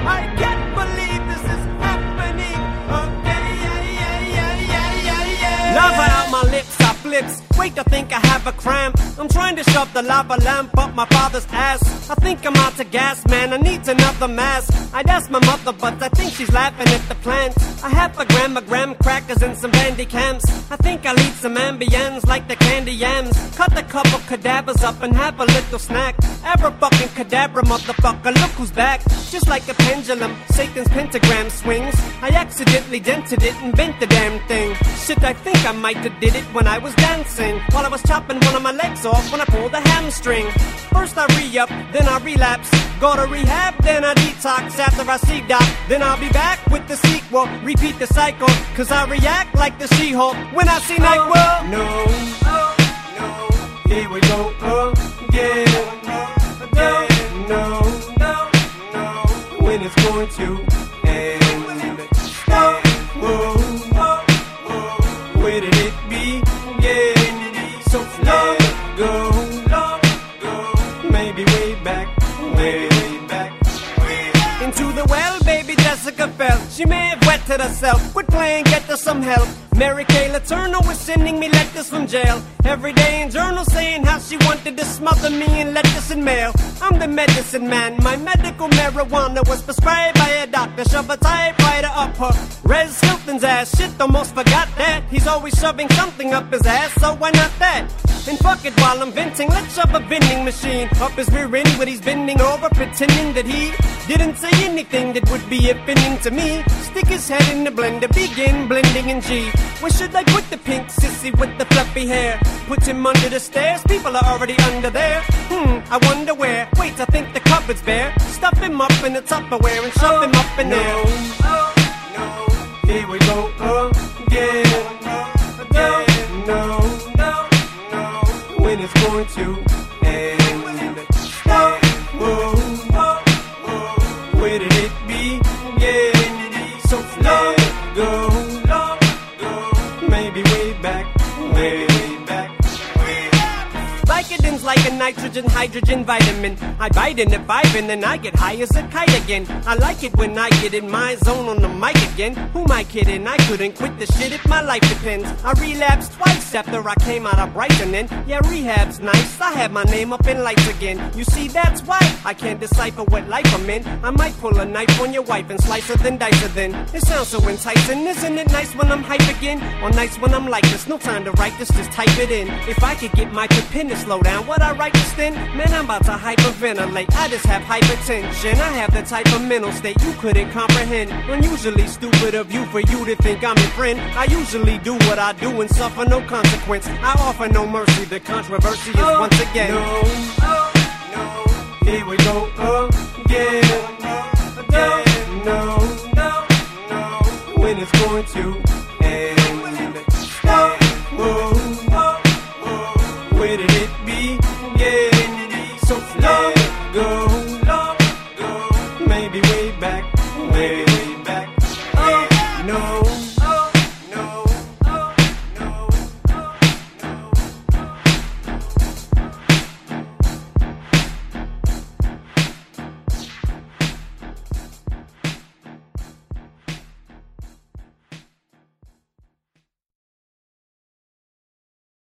I can't believe this is happening. Okay, lava out my lips, I flips. Wait, I think I have a cramp. I'm trying to shove the lava lamp up my father's ass. I think I'm out to gas, man, I need another mask. I'd ask my mother, but I think she's laughing at the plants. I have a graham crackers and some bandy cams. I think I'll eat some ambience like the candy yams. Cut a couple cadavers up and have a little snack. Ever fucking cadabra, motherfucker, look who's back. Just like a pendulum, Satan's pentagram swings. I accidentally dented it and bent the damn thing. Shit, I think I might have did it when I was dancing, while I was chopping one of my legs off when I pulled a hamstring. First I re-up, then I relapse. Go to rehab, then I detox. After I see doc, then I'll be back with the sequel. Repeat the cycle, cause I react like the She-Hulk when I see Nightwolf. No, here we go again. No, when it's going to end. Where did it begin? So let go. Maybe way back. Into the well, baby Jessica fell. She may have wetted herself. Quit playing, get her some help. Mary Kay Letourneau is sending me letters from jail. Every day in journals saying how she wanted to smother me in letters and mail. I'm the medicine man. My medical marijuana was prescribed by a doctor. Shove a typewriter up her Res Hilton's ass. Shit, almost forgot that. He's always shoving something up his ass, so why not that? And fuck it, while I'm venting, let's shove a vending machine up his rear end when he's bending over, pretending that he didn't say anything that would be offending to me. Stick his head in the blender, begin blending in G. Where should I put the pink sissy with the fluffy hair? Put him under the stairs, people are already under there. I wonder where. Wait, I think the cupboard's bare. Stuff him up in the Tupperware and shove him up in there. No, here we go again. No, when it's going to end. Where did it begin? So let go. Maybe way back. Vicodin's like a nitrogen, hydrogen vitamin. I bite in the vibin' and I get high as a kite again. I like it when I get in my zone on the mic again. Who am I kidding? I couldn't quit the shit if my life depends. I relapsed twice after I came out of Brighton and yeah, rehab's nice. I have my name up in lights again. You see, that's why I can't decipher what life I'm in. I might pull a knife on your wife and slice her then dice her then. It sounds so enticing. Isn't it nice when I'm hype again? Or nice when I'm like this? No time to write this, just type it in. If I could get my pen to slow down, would I write this then? Man, I'm about to hyperventilate. I just have hypertension. I have the type of mental state you couldn't comprehend. Unusually stupid of you for you to think I'm your friend. I usually do what I do and suffer no consequence. I offer no mercy. The controversy is once again. No, here we go again. No, when it's going to end. Where did it